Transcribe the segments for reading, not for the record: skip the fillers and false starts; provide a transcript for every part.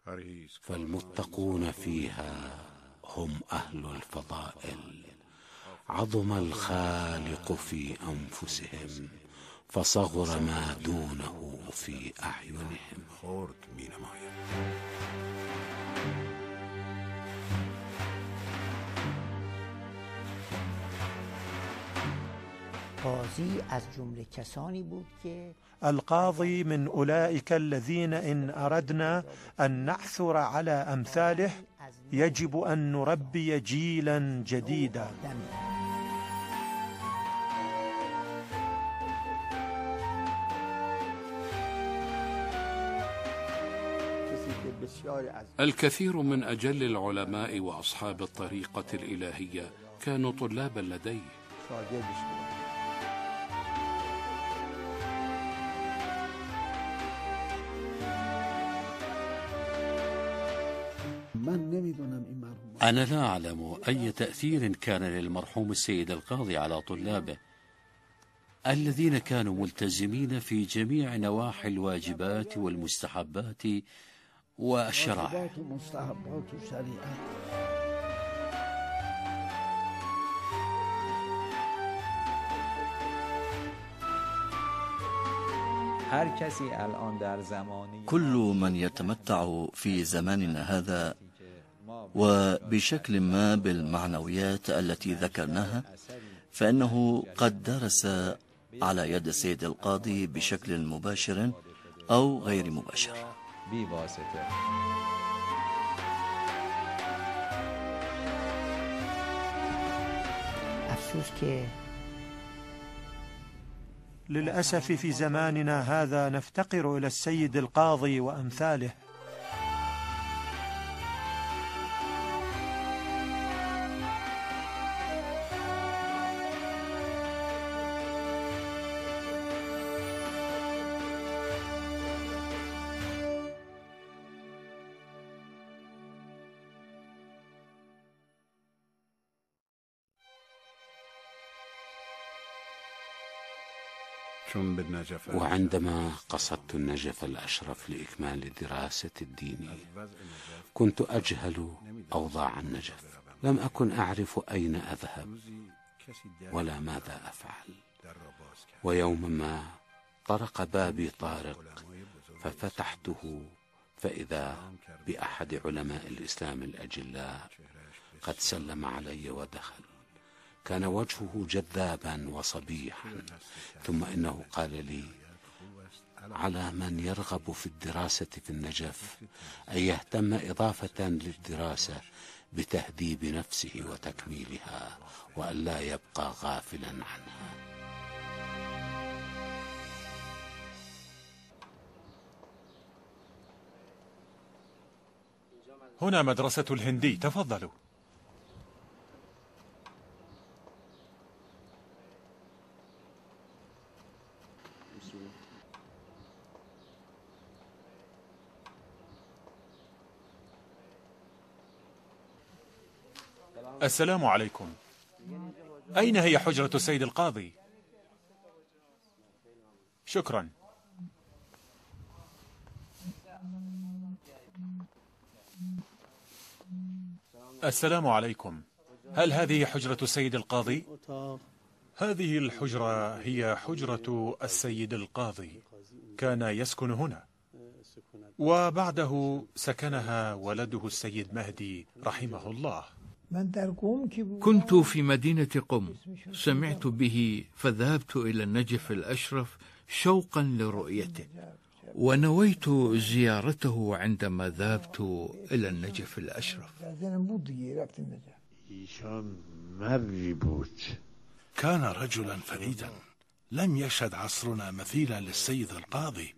فالمتقون فيها هم أهل الفضائل، عظم الخالق في أنفسهم فصغر ما دونه في أعينهم. قاضی از جمله کسانی بود که القاضي من أولئك الذين إن أردنا أن نعثر على أمثاله يجب أن نربي جيلا جديدا. الكثير من أجل العلماء وأصحاب الطريقة الإلهية كانوا طلابا لديه. أنا لا أعلم أي تأثير كان للمرحوم السيد القاضي على طلابه الذين كانوا ملتزمين في جميع نواحي الواجبات والمستحبات والشرائع. كل من يتمتع في زماننا هذا وبشكل ما بالمعنويات التي ذكرناها فإنه قد درس على يد السيد القاضي بشكل مباشر أو غير مباشر. افسوس که للأسف في زماننا هذا نفتقر إلى السيد القاضي وأمثاله. وعندما قصدت النجف الأشرف لإكمال دراسة الدين كنت أجهل أوضاع النجف، لم أكن أعرف أين أذهب ولا ماذا أفعل. ويوما ما طرق بابي طارق ففتحته فإذا بأحد علماء الإسلام الأجلاء قد سلم علي ودخل. كان وجهه جذابا وصبيحا، ثم إنه قال لي: على من يرغب في الدراسة في النجف أن يهتم إضافة للدراسة بتهذيب نفسه وتكميلها، وأن لا يبقى غافلا عنها. هنا مدرسة الهندي، تفضلوا. السلام عليكم. أين هي حجرة السيد القاضي؟ شكرا. السلام عليكم. هل هذه حجرة السيد القاضي؟ هذه الحجرة هي حجرة السيد القاضي، كان يسكن هنا، وبعده سكنها ولده السيد مهدي رحمه الله. كنت في مدينة قم، سمعت به فذهبت إلى النجف الأشرف شوقا لرؤيته، ونويت زيارته عندما ذهبت إلى النجف الأشرف. كان رجلا فريدا، لم يشهد عصرنا مثيلا للسيد القاضي.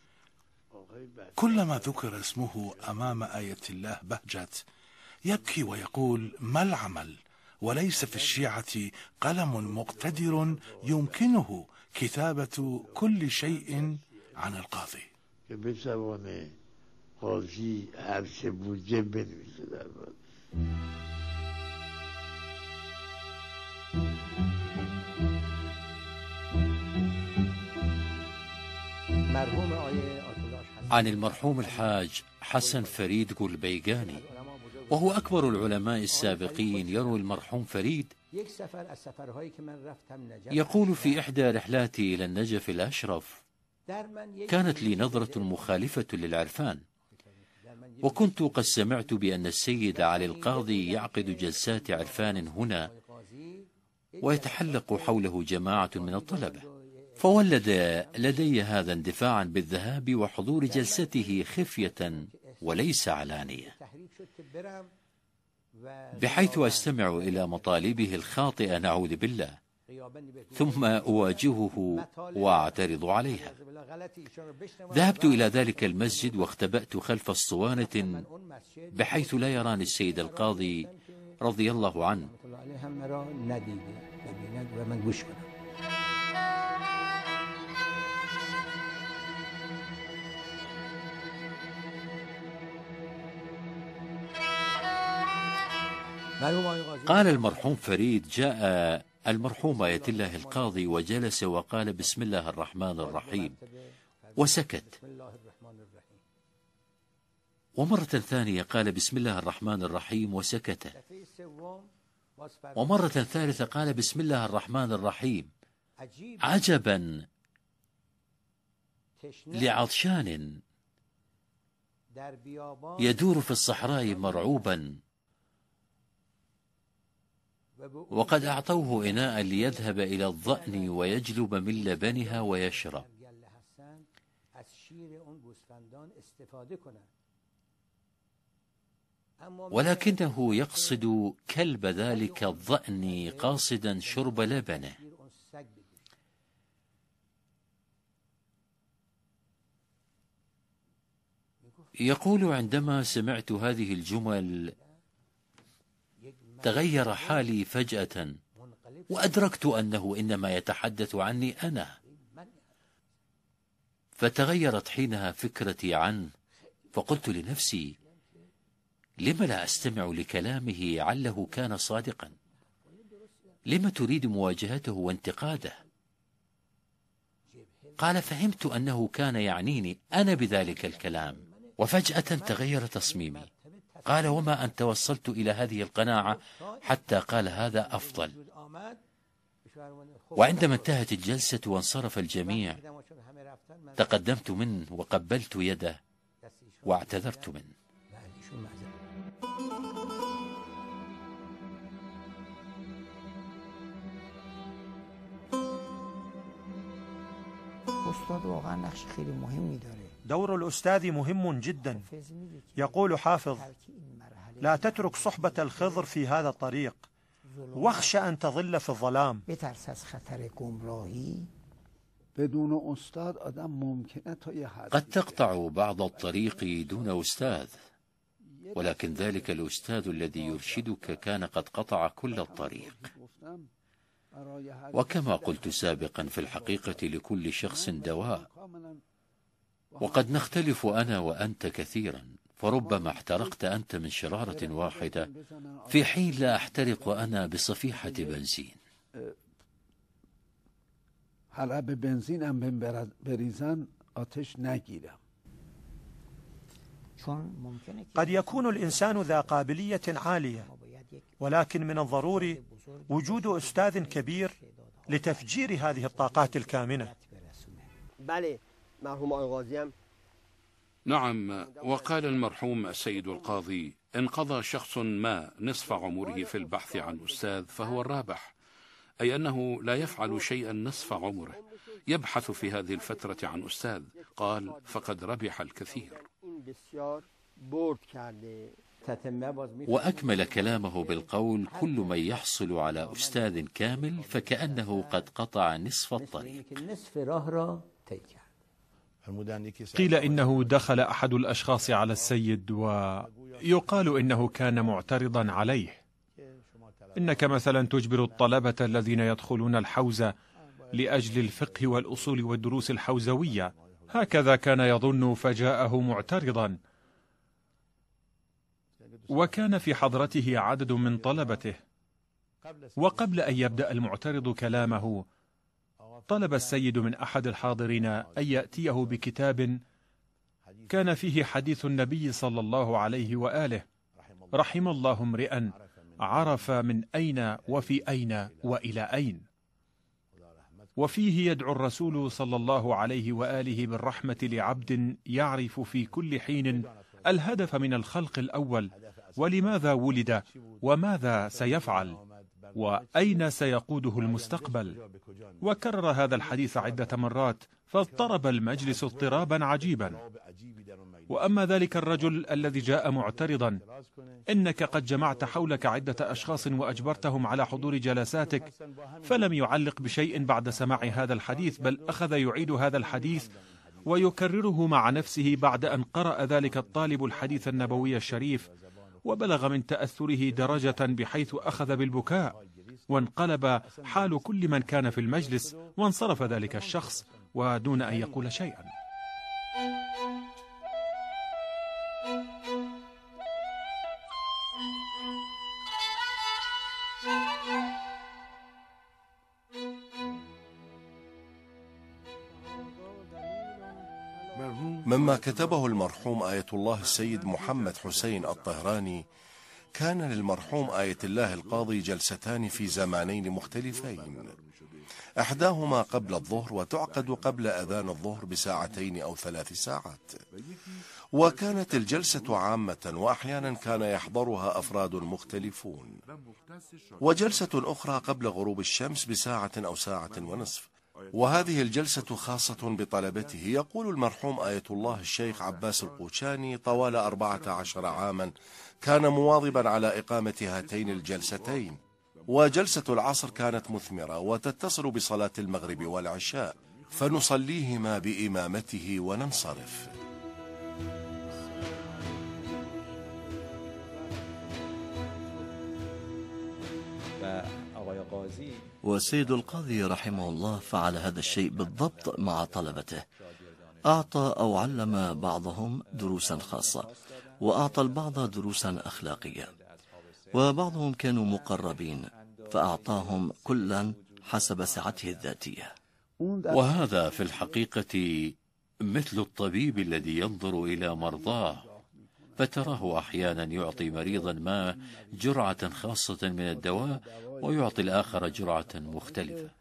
كلما ذكر اسمه أمام آية الله بهجت، يبكي ويقول: ما العمل؟ وليس في الشيعة قلم مقتدر يمكنه كتابة كل شيء عن القاضي. مرحوم آیه آیت الله عن المرحوم الحاج حسن فريد قلبيغاني، وهو أكبر العلماء السابقين، يروي المرحوم فريد يقول: في إحدى رحلاتي إلى النجف الأشرف كانت لي نظرة مخالفة للعرفان، وكنت قد سمعت بأن السيد علي القاضي يعقد جلسات عرفان هنا ويتحلق حوله جماعة من الطلبة، فولد لدي هذا اندفاعا بالذهاب وحضور جلسته خفية وليس علانية، بحيث أستمع إلى مطالبه الخاطئة نعوذ بالله، ثم أواجهه وأعترض عليها. ذهبت إلى ذلك المسجد واختبأت خلف اسطوانة بحيث لا يراني السيد القاضي رضي الله عنه. قال المرحوم فريد: جاء المرحوم آية الله القاضي وجلس وقال: بسم الله الرحمن الرحيم، وسكت. ومرة ثانية قال: بسم الله الرحمن الرحيم، وسكت. ومرة ثالثة قال: بسم الله الرحمن الرحيم. عجبا لعطشان يدور في الصحراء مرعوبا، وقد أعطوه إناء ليذهب إلى الظأن ويجلب من لبنها ويشرب، ولكنه يقصد كلب ذلك الظأن قاصدا شرب لبنه. يقول: عندما سمعت هذه الجمل تغير حالي فجأة، وأدركت أنه إنما يتحدث عني أنا، فتغيرت حينها فكرتي عنه، فقلت لنفسي: لم لا أستمع لكلامه عله كان صادقا؟ لم تريد مواجهته وانتقاده؟ قال: فهمت أنه كان يعنيني أنا بذلك الكلام، وفجأة تغير تصميمي. قال: وما أن توصلت إلى هذه القناعة حتى قال: هذا أفضل. وعندما انتهت الجلسة وانصرف الجميع، تقدمت منه وقبلت يده واعتذرت منه. دور الأستاذ مهم جدا. يقول حافظ: لا تترك صحبة الخضر في هذا الطريق، واخشى أن تظل في الظلام. قد تقطع بعض الطريق دون أستاذ، ولكن ذلك الأستاذ الذي يرشدك كان قد قطع كل الطريق. وكما قلت سابقا، في الحقيقة لكل شخص دواء، وقد نختلف أنا وأنت كثيرا، فربما احترقت أنت من شرارة واحدة في حين لا أحترق أنا بصفيحة بنزين. قد يكون الإنسان ذا قابلية عالية، ولكن من الضروري وجود أستاذ كبير لتفجير هذه الطاقات الكامنة. نعم، وقال المرحوم السيد القاضي: إن قضى شخص ما نصف عمره في البحث عن أستاذ فهو الرابح، أي أنه لا يفعل شيئا نصف عمره، يبحث في هذه الفترة عن أستاذ. قال: فقد ربح الكثير. وأكمل كلامه بالقول: كل من يحصل على أستاذ كامل فكأنه قد قطع نصف الطريق. قيل إنه دخل أحد الأشخاص على السيد ويقال إنه كان معترضا عليه: إنك مثلا تجبر الطلبة الذين يدخلون الحوزة لأجل الفقه والأصول والدروس الحوزوية، هكذا كان يظن، فجاءه معترضا. وكان في حضرته عدد من طلبته، وقبل أن يبدأ المعترض كلامه طلب السيد من أحد الحاضرين أن يأتيه بكتاب كان فيه حديث النبي صلى الله عليه وآله: رحم الله امرئا عرف من أين وفي أين وإلى أين. وفيه يدعو الرسول صلى الله عليه وآله بالرحمة لعبد يعرف في كل حين الهدف من الخلق الأول، ولماذا ولد، وماذا سيفعل، وأين سيقوده المستقبل. وكرر هذا الحديث عدة مرات، فاضطرب المجلس اضطرابا عجيبا. وأما ذلك الرجل الذي جاء معترضا: إنك قد جمعت حولك عدة أشخاص وأجبرتهم على حضور جلساتك، فلم يعلق بشيء بعد سماع هذا الحديث، بل أخذ يعيد هذا الحديث ويكرره مع نفسه بعد أن قرأ ذلك الطالب الحديث النبوي الشريف، وبلغ من تأثره درجة بحيث أخذ بالبكاء، وانقلب حال كل من كان في المجلس، وانصرف ذلك الشخص ودون أن يقول شيئا. مما كتبه المرحوم آية الله السيد محمد حسين الطهراني: كان للمرحوم آية الله القاضي جلستان في زمانين مختلفين، إحداهما قبل الظهر، وتعقد قبل أذان الظهر بساعتين أو 3 ساعات، وكانت الجلسة عامة، وأحيانا كان يحضرها أفراد مختلفون، وجلسة أخرى قبل غروب الشمس بساعة أو ساعة ونصف، وهذه الجلسة خاصة بطلبته. يقول المرحوم آية الله الشيخ عباس القوشاني: طوال 14 عاما كان مواظبا على إقامة هاتين الجلستين، وجلسة العصر كانت مثمرة وتتصل بصلاة المغرب والعشاء، فنصليهما بإمامته وننصرف. والسيد القاضي رحمه الله فعل هذا الشيء بالضبط مع طلبته، أعطى أو علم بعضهم دروسا خاصة، وأعطى البعض دروسا أخلاقية، وبعضهم كانوا مقربين فأعطاهم كلا حسب سعته الذاتية. وهذا في الحقيقة مثل الطبيب الذي ينظر إلى مرضاه، فتراه أحيانا يعطي مريضا ما جرعة خاصة من الدواء، ويعطي الآخر جرعة مختلفة.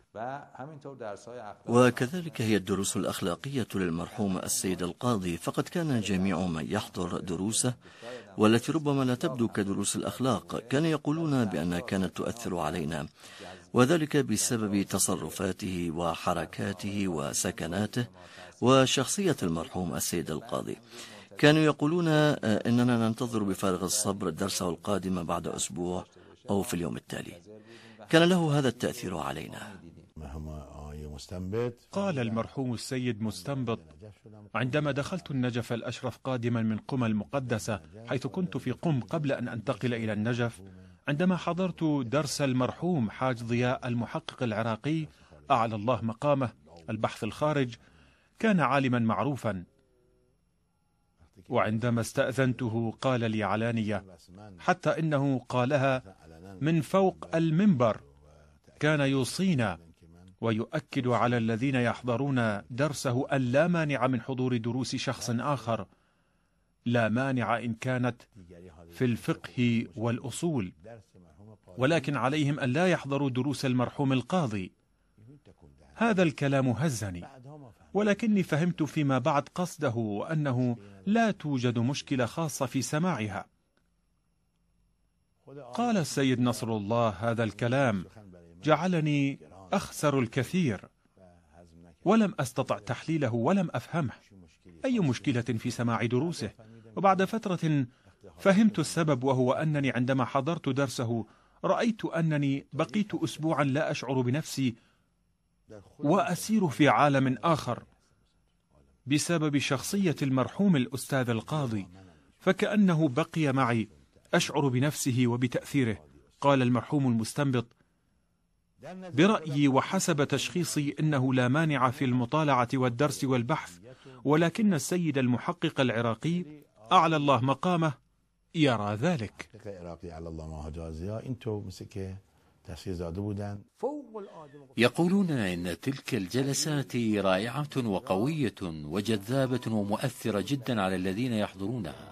وكذلك هي الدروس الأخلاقية للمرحوم السيد القاضي، فقد كان جميع من يحضر دروسه، والتي ربما لا تبدو كدروس الأخلاق، كان يقولون بأنها كانت تؤثر علينا، وذلك بسبب تصرفاته وحركاته وسكناته وشخصية المرحوم السيد القاضي. كانوا يقولون إننا ننتظر بفارغ الصبر درسه القادم بعد أسبوع أو في اليوم التالي. كان له هذا التأثير علينا. قال المرحوم السيد مستنبط: عندما دخلت النجف الأشرف قادما من قم المقدسة، حيث كنت في قم قبل أن أنتقل إلى النجف، عندما حضرت درس المرحوم حاج ضياء المحقق العراقي أعلى الله مقامه البحث الخارج، كان عالما معروفا، وعندما استأذنته قال لي علانية، حتى إنه قالها من فوق المنبر، كان يوصينا ويؤكد على الذين يحضرون درسه أن لا مانع من حضور دروس شخص آخر، لا مانع إن كانت في الفقه والأصول، ولكن عليهم أن لا يحضروا دروس المرحوم القاضي. هذا الكلام هزني، ولكني فهمت فيما بعد قصده، وأنه لا توجد مشكلة خاصة في سماعها. قال السيد نصر الله هذا الكلام جعلني أخسر الكثير، ولم أستطع تحليله ولم أفهمه. أي مشكلة في سماع دروسه؟ وبعد فترة فهمت السبب، وهو أنني عندما حضرت درسه رأيت أنني بقيت أسبوعا لا أشعر بنفسي وأسير في عالم آخر بسبب شخصية المرحوم الأستاذ القاضي، فكأنه بقي معي أشعر بنفسه وبتأثيره. قال المرحوم المستنبط: برأيي وحسب تشخيصي إنه لا مانع في المطالعة والدرس والبحث، ولكن السيد المحقق العراقي أعلى الله مقامه يرى ذلك. يقولون إن تلك الجلسات رائعة وقوية وجذابة ومؤثرة جدا على الذين يحضرونها.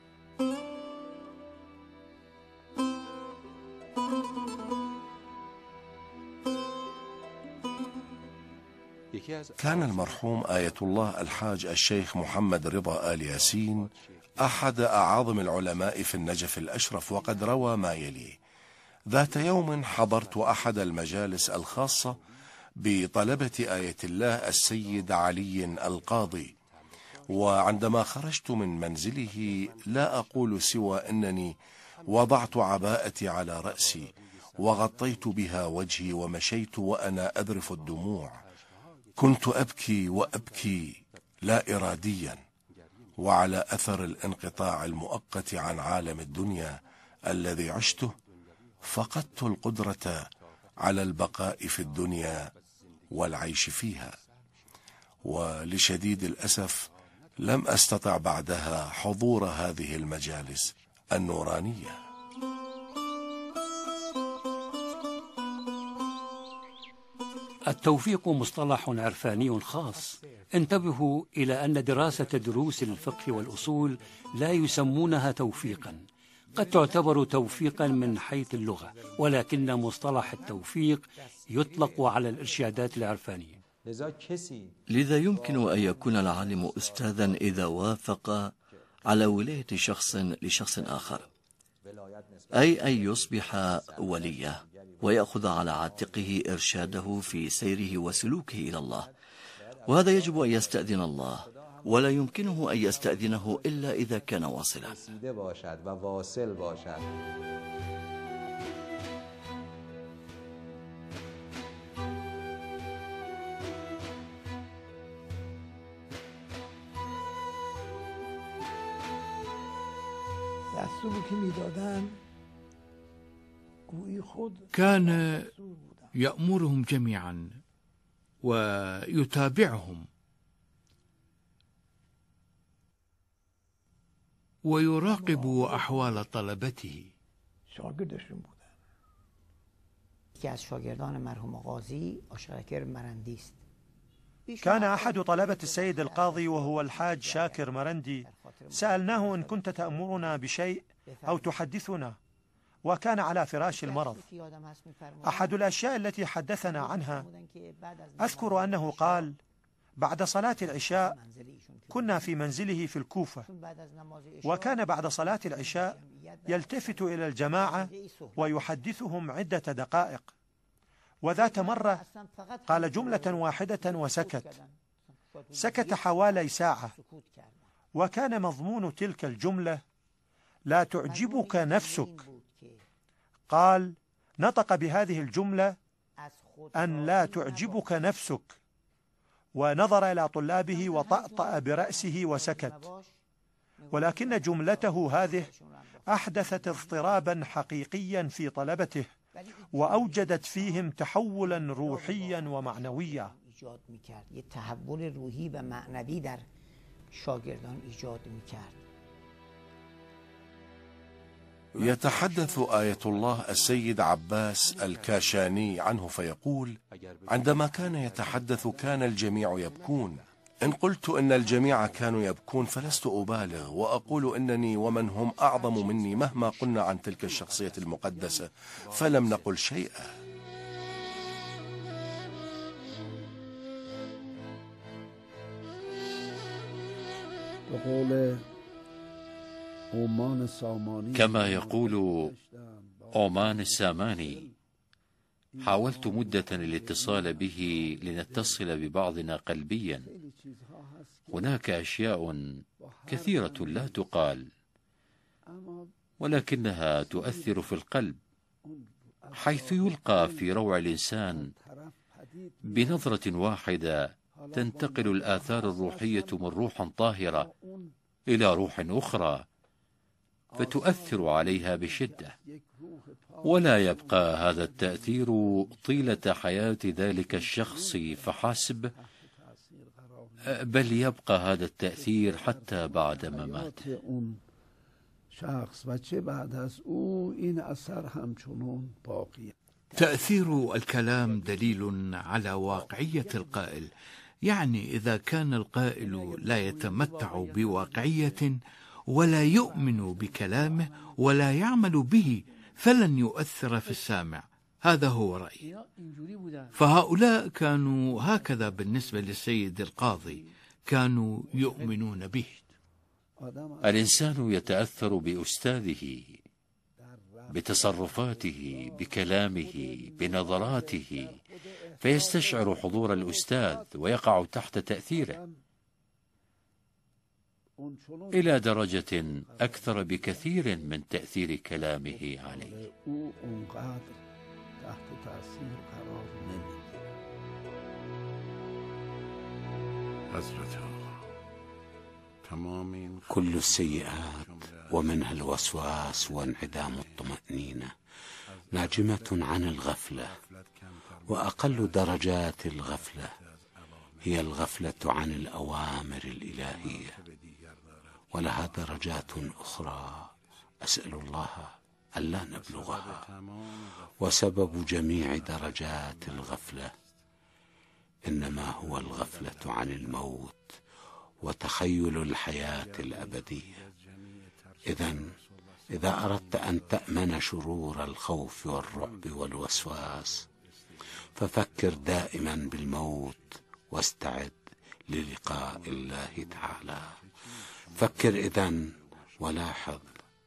كان المرحوم آية الله الحاج الشيخ محمد رضا آل ياسين أحد أعاظم العلماء في النجف الأشرف، وقد روى ما يلي: ذات يوم حضرت أحد المجالس الخاصة بطلبة آية الله السيد علي القاضي، وعندما خرجت من منزله لا أقول سوى أنني وضعت عباءتي على رأسي وغطيت بها وجهي ومشيت وأنا أذرف الدموع. كنت أبكي وأبكي لا إراديا، وعلى أثر الانقطاع المؤقت عن عالم الدنيا الذي عشته فقدت القدرة على البقاء في الدنيا والعيش فيها، ولشديد الأسف لم أستطع بعدها حضور هذه المجالس النورانية. التوفيق مصطلح عرفاني خاص. انتبهوا إلى أن دراسة دروس الفقه والأصول لا يسمونها توفيقا، قد تعتبر توفيقا من حيث اللغة، ولكن مصطلح التوفيق يطلق على الإرشادات العرفانية. لذا يمكن أن يكون العالم أستاذا إذا وافق على ولاية شخص لشخص آخر، أي أن يصبح وليه ويأخذ على عاتقه إرشاده في سيره وسلوكه إلى الله، وهذا يجب أن يستأذن الله، ولا يمكنه أن يستأذنه إلا إذا كان واصلا. كان يأمرهم جميعا ويتابعهم ويراقب أحوال طلبته. كان أحد طلبة السيد القاضي وهو الحاج شاكر مرندي. سألناه: إن كنت تأمرنا بشيء أو تحدثنا؟ وكان على فراش المرض. أحد الأشياء التي حدثنا عنها أذكر أنه قال: بعد صلاة العشاء كنا في منزله في الكوفة، وكان بعد صلاة العشاء يلتفت إلى الجماعة ويحدثهم عدة دقائق، وذات مرة قال جملة واحدة وسكت. سكت حوالي ساعة، وكان مضمون تلك الجملة: لا تعجبك نفسك. قال: نطق بهذه الجملة أن لا تعجبك نفسك، ونظر إلى طلابه وطأطأ برأسه وسكت. ولكن جملته هذه أحدثت اضطرابا حقيقيا في طلبته، وأوجدت فيهم تحولا روحيا ومعنويا. يتحدث آية الله السيد عباس الكاشاني عنه فيقول: عندما كان يتحدث كان الجميع يبكون. إن قلت إن الجميع كانوا يبكون فلست أبالغ، وأقول إنني ومن هم أعظم مني مهما قلنا عن تلك الشخصية المقدسة فلم نقل شيئا. كما يقول أومان الساماني: حاولت مدة الاتصال به لنتصل ببعضنا قلبيا. هناك أشياء كثيرة لا تقال، ولكنها تؤثر في القلب، حيث يلقى في روع الإنسان بنظرة واحدة تنتقل الآثار الروحية من روح طاهرة إلى روح أخرى، فتؤثر عليها بشدة، ولا يبقى هذا التأثير طيلة حياة ذلك الشخص فحسب، بل يبقى هذا التأثير حتى بعد ممات. تأثير الكلام دليل على واقعية القائل، يعني إذا كان القائل لا يتمتع بواقعية ولا يؤمن بكلامه ولا يعمل به فلن يؤثر في السامع. هذا هو رأيي. فهؤلاء كانوا هكذا بالنسبة للسيد القاضي، كانوا يؤمنون به. الإنسان يتأثر بأستاذه، بتصرفاته، بكلامه، بنظراته، فيستشعر حضور الأستاذ ويقع تحت تأثيره إلى درجة أكثر بكثير من تأثير كلامه عليه. كل السيئات ومنها الوسواس وانعدام الطمأنينة ناجمة عن الغفلة، وأقل درجات الغفلة هي الغفلة عن الأوامر الإلهية، ولها درجات أخرى أسأل الله ألا نبلغها. وسبب جميع درجات الغفلة إنما هو الغفلة عن الموت وتخيل الحياة الأبدية. إذا أردت أن تأمن شرور الخوف والرعب والوسواس ففكر دائما بالموت واستعد للقاء الله تعالى. فكر إذن ولاحظ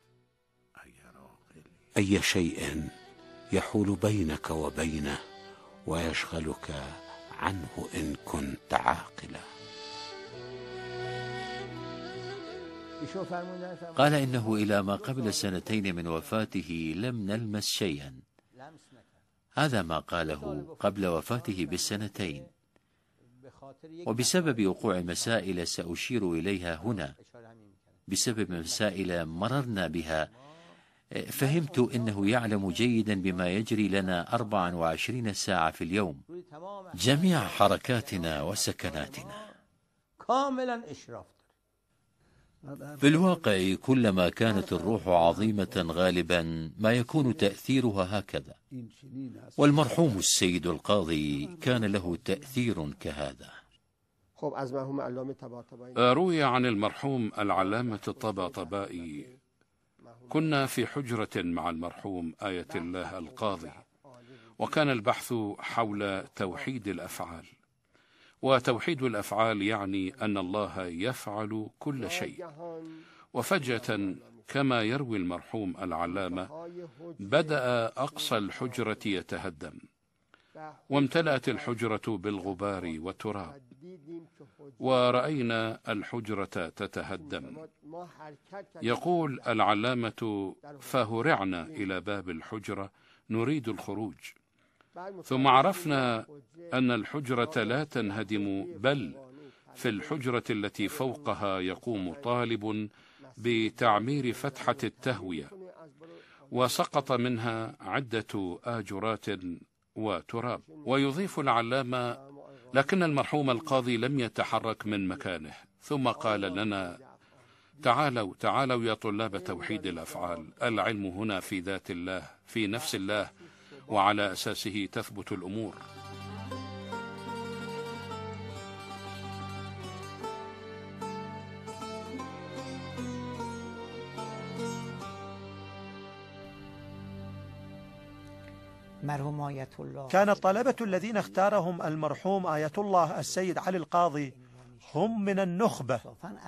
أي شيء يحول بينك وبينه ويشغلك عنه إن كنت عاقلا. قال إنه إلى ما قبل 2 من وفاته لم نلمس شيئا. هذا ما قاله قبل وفاته ب2 وبسبب وقوع مسائل سأشير إليها هنا، بسبب مسائل مررنا بها، فهمت إنه يعلم جيدا بما يجري لنا 24 ساعة في اليوم، جميع حركاتنا وسكناتنا. في الواقع كلما كانت الروح عظيمة غالبا ما يكون تأثيرها هكذا، والمرحوم السيد القاضي كان له تأثير كهذا. روي عن المرحوم العلامة الطباطبائي: كنا في حجرة مع المرحوم آية الله القاضي، وكان البحث حول توحيد الأفعال. وتوحيد الأفعال يعني أن الله يفعل كل شيء. وفجأة كما يروي المرحوم العلامة بدأ أقصى الحجرة يتهدم، وامتلأت الحجرة بالغبار والتراب، ورأينا الحجرة تتهدم. يقول العلامة: فهرعنا إلى باب الحجرة نريد الخروج، ثم عرفنا أن الحجرة لا تنهدم، بل في الحجرة التي فوقها يقوم طالب بتعمير فتحة التهوية، وسقط منها عدة آجرات وتراب. ويضيف العلامة: لكن المرحوم القاضي لم يتحرك من مكانه، ثم قال لنا: تعالوا يا طلاب توحيد الأفعال، العلم هنا في ذات الله، في نفس الله، وعلى أساسه تثبت الأمور. كان الطلبة الذين اختارهم المرحوم آية الله السيد علي القاضي هم من النخبة.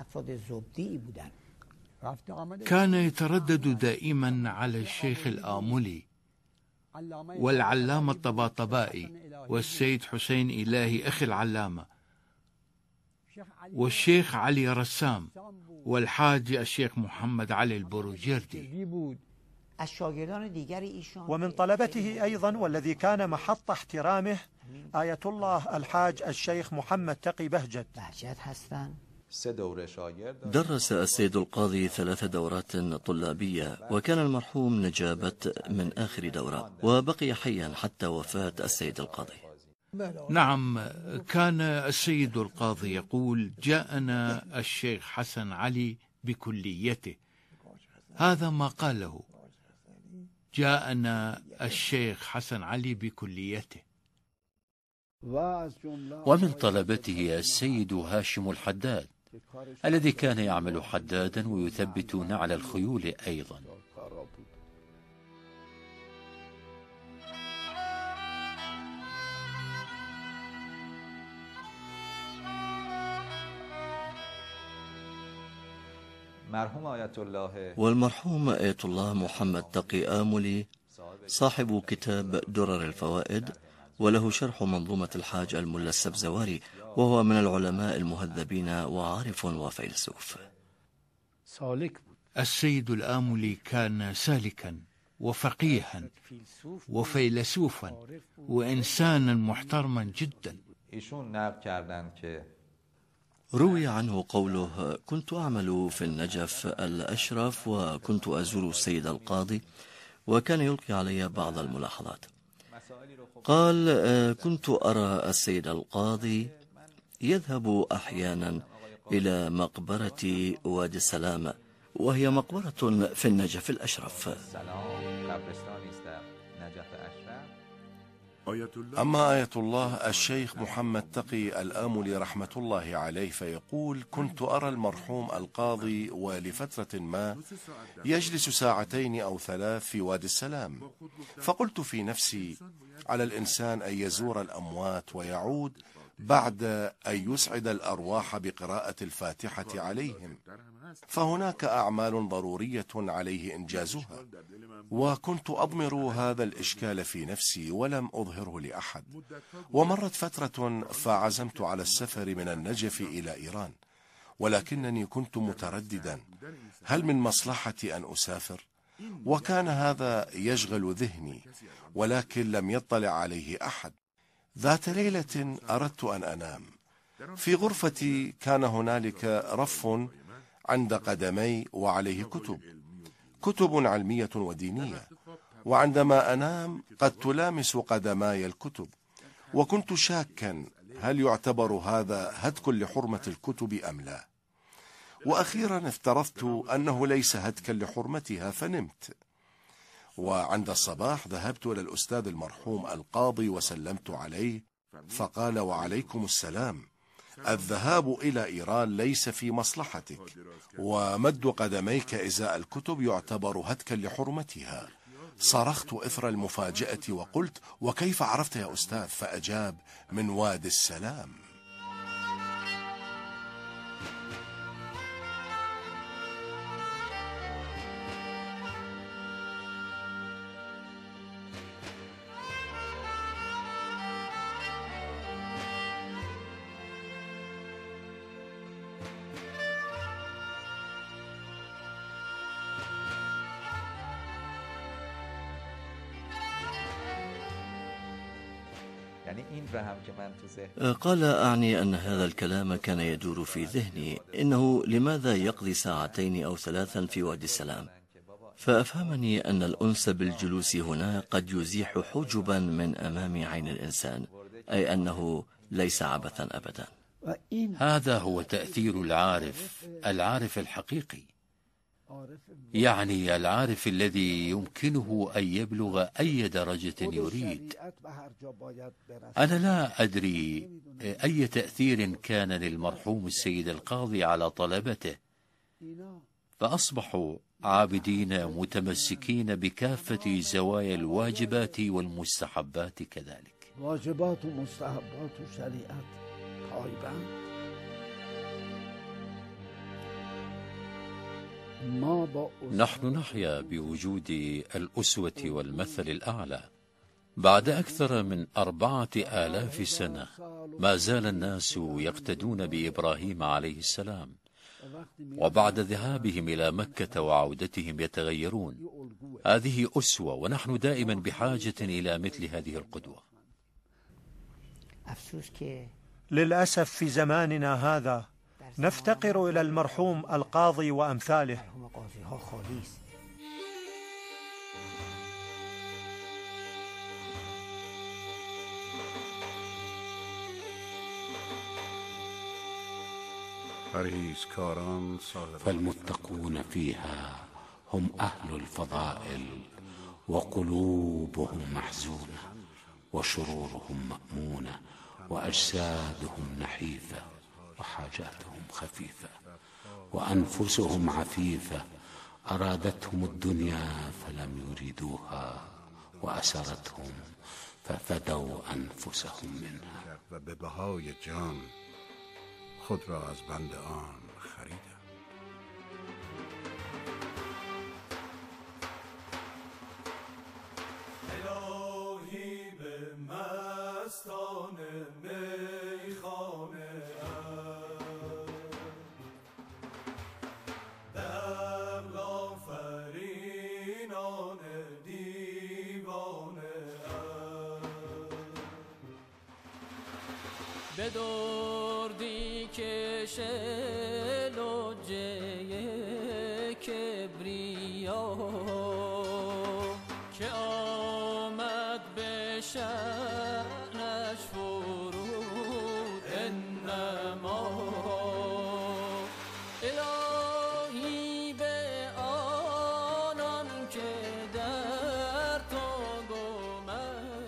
كان يتردد دائما على الشيخ الآملي والعلامة الطباطبائي والسيد حسين إلهي أخي العلامة والشيخ علي رسام والحاج الشيخ محمد علي البروجردي. ومن طلبته أيضا والذي كان محط احترامه آية الله الحاج الشيخ محمد تقي بهجت. درس السيد القاضي 3 دورات طلابية، وكان المرحوم نجابة من آخر دورة، وبقي حيا حتى وفاة السيد القاضي. نعم، كان السيد القاضي يقول: جاءنا الشيخ حسن علي بكليته. هذا ما قاله. جاءنا الشيخ حسن علي بكليته. ومن طلبته السيد هاشم الحداد الذي كان يعمل حدادا ويثبت نعل الخيول أيضا. والمرحوم آية الله محمد تقي آملي صاحب كتاب درر الفوائد، وله شرح منظومة الحاج الملا السبزواري، وهو من العلماء المهذبين وعارف وفيلسوف. السيد الآملي كان سالكا وفقيها وفيلسوفا وإنسانا محترما جدا. روي عنه قوله: كنت أعمل في النجف الأشرف وكنت أزور السيد القاضي، وكان يلقي علي بعض الملاحظات. قال: كنت أرى السيد القاضي يذهب أحيانا إلى مقبرة وادي السلام، وهي مقبرة في النجف الأشرف. أما آية الله الشيخ محمد تقي الآملي رحمة الله عليه فيقول: كنت أرى المرحوم القاضي ولفترة ما يجلس ساعتين أو 3 في وادي السلام، فقلت في نفسي: على الإنسان أن يزور الأموات ويعود بعد أن يسعد الأرواح بقراءة الفاتحة عليهم، فهناك أعمال ضرورية عليه إنجازها. وكنت أضمر هذا الإشكال في نفسي ولم أظهره لأحد. ومرت فترة فعزمت على السفر من النجف إلى إيران، ولكنني كنت مترددا هل من مصلحتي أن أسافر؟ وكان هذا يشغل ذهني، ولكن لم يطلع عليه أحد. ذات ليلة أردت أن أنام. في غرفتي كان هنالك رف عند قدمي وعليه كتب علمية ودينية، وعندما أنام قد تلامس قدماي الكتب، وكنت شاكا هل يعتبر هذا هتك لحرمة الكتب أم لا. وأخيرا افترضت أنه ليس هتكا لحرمتها فنمت. وعند الصباح ذهبت إلى الأستاذ المرحوم القاضي وسلمت عليه، فقال: وعليكم السلام، الذهاب إلى إيران ليس في مصلحتك، ومد قدميك إزاء الكتب يعتبر هتكا لحرمتها. صرخت إثر المفاجأة وقلت: وكيف عرفت يا أستاذ؟ فأجاب: من وادي السلام. قال: أعني أن هذا الكلام كان يدور في ذهني، إنه لماذا يقضي 2 أو 3 في وادي السلام؟ فأفهمني أن الأنس بالجلوس هنا قد يزيح حجبا من أمام عين الإنسان، أي أنه ليس عبثا أبدا. هذا هو تأثير العارف الحقيقي، يعني العارف الذي يمكنه أن يبلغ أي درجة يريد. أنا لا أدري أي تأثير كان للمرحوم السيد القاضي على طلبته، فأصبحوا عابدين متمسكين بكافة زوايا الواجبات والمستحبات كذلك. واجبات ومستحبات وشريعات طيبة. نحن نحيا بوجود الأسوة والمثل الأعلى. بعد أكثر من 4000 سنة ما زال الناس يقتدون بإبراهيم عليه السلام، وبعد ذهابهم إلى مكة وعودتهم يتغيرون. هذه أسوة، ونحن دائما بحاجة إلى مثل هذه القدوة. للأسف في زماننا هذا نفتقر إلى المرحوم القاضي وأمثاله. فالمتقون فيها هم أهل الفضائل وقلوبهم محزونة وشرورهم مأمونة وأجسادهم نحيفة وحاجاتهم خفيفة وأنفسهم عفيفة، أرادتهم الدنيا فلم يريدوها وأسرتهم ففدوا أنفسهم منها. و به بهای جان خود را از بند آن خریدم. الهی به مستان میخانه به دردی کشه